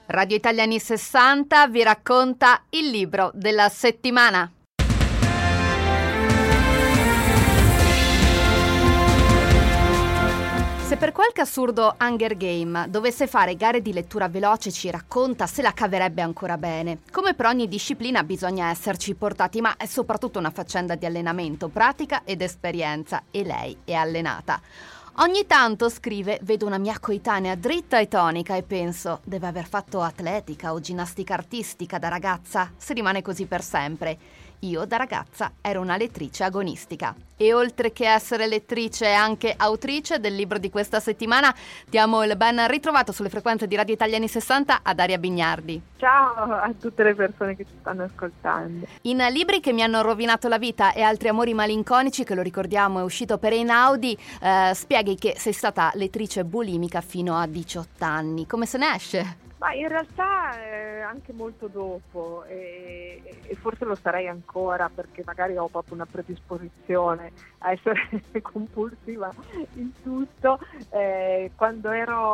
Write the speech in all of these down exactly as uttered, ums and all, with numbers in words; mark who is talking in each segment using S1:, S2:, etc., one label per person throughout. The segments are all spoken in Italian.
S1: Radio Italia anni sessanta vi racconta il libro della settimana. Se per qualche assurdo Hunger Game dovesse fare gare di lettura veloce, ci racconta, se la caverebbe ancora bene. Come per ogni disciplina bisogna esserci portati, ma è soprattutto una faccenda di allenamento, pratica ed esperienza, e lei è allenata. Ogni tanto, scrive, vedo una mia coetanea dritta e tonica e penso, deve aver fatto atletica o ginnastica artistica da ragazza, se rimane così per sempre. Io da ragazza ero una lettrice agonistica. E oltre che essere lettrice è anche autrice del libro di questa settimana. Diamo il ben ritrovato sulle frequenze di Radio Italia anni sessanta a Daria Bignardi.
S2: Ciao a tutte le persone che ci stanno ascoltando.
S1: In Libri che mi hanno rovinato la vita e altri amori malinconici, che lo ricordiamo è uscito per Einaudi, eh, spieghi che sei stata lettrice bulimica fino a diciotto anni. Come se ne esce?
S2: Ma in realtà eh, anche molto dopo e, e forse lo sarei ancora, perché magari ho proprio una predisposizione a essere compulsiva in tutto. Eh, quando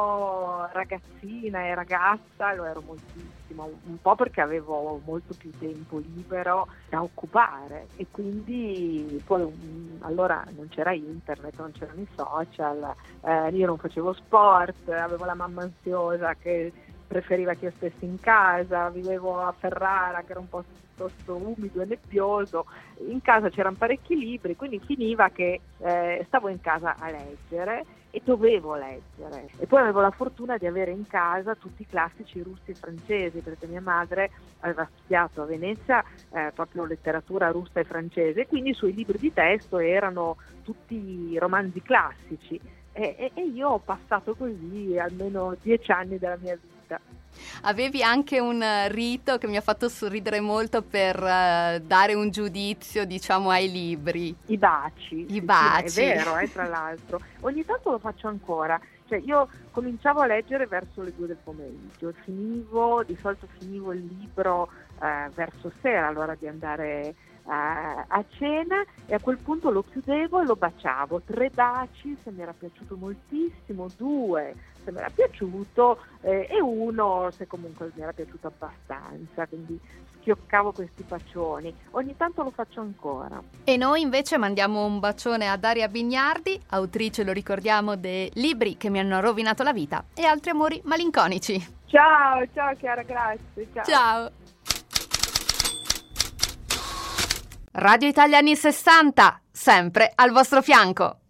S2: ero ragazzina e ragazza lo ero moltissimo, un po' perché avevo molto più tempo libero da occupare e quindi poi um, allora non c'era internet, non c'erano i social, eh, io non facevo sport, avevo la mamma ansiosa che preferiva che io stessi in casa, vivevo a Ferrara che era un po' piuttosto umido e nebbioso, in casa c'erano parecchi libri, quindi finiva che eh, stavo in casa a leggere e dovevo leggere. E poi avevo la fortuna di avere in casa tutti i classici russi e francesi, perché mia madre aveva studiato a Venezia eh, proprio letteratura russa e francese, quindi i suoi libri di testo erano tutti romanzi classici e, e, e io ho passato così almeno dieci anni della mia vita.
S1: Avevi anche un rito che mi ha fatto sorridere molto per uh, dare un giudizio, diciamo, ai libri.
S2: I baci.
S1: I baci.
S2: Sì, è vero, eh, tra l'altro. Ogni tanto lo faccio ancora. Cioè, io cominciavo a leggere verso le due del pomeriggio, finivo, di solito finivo il libro eh, verso sera, all'ora di andare a, a cena, e a quel punto lo chiudevo e lo baciavo. Tre baci se mi era piaciuto moltissimo, due se mi era piaciuto eh, e uno se comunque mi era piaciuto abbastanza, quindi schioccavo questi bacioni. Ogni tanto lo faccio ancora.
S1: E noi invece mandiamo un bacione a Daria Bignardi, autrice, lo ricordiamo, dei Libri che mi hanno rovinato la vita e altri amori malinconici.
S2: Ciao, ciao Chiara, grazie. Ciao.
S1: Ciao. Radio Italia anni sessanta, sempre al vostro fianco.